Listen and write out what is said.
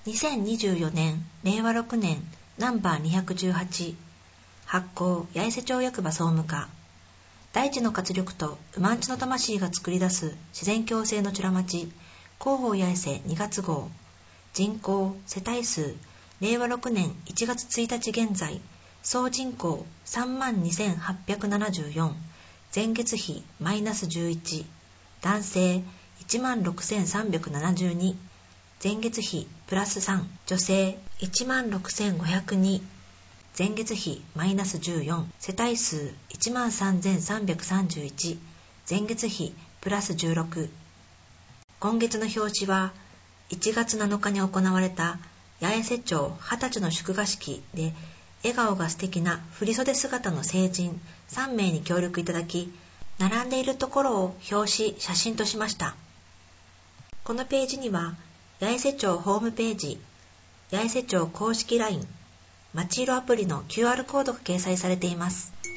2024年令和6年ナンバー218発行八重瀬町役場総務課。大地の活力と馬んちの魂が作り出す自然共生のちゅら町広報八重瀬2月号。人口世帯数令和6年1月1日現在総人口 32,874。 前月比マイナス11。男性 16,372。 前月比プラス3。女性 16,502。 前月比マイナス14。世帯数 13,331。 前月比プラス16。今月の表紙は1月7日に行われた八重瀬町20歳の祝賀式で笑顔が素敵な振袖姿の成人3名に協力いただき、並んでいるところを表紙写真としました。このページには八重瀬町ホームページ、八重瀬町公式 LINE、町色アプリの QR コードが掲載されています。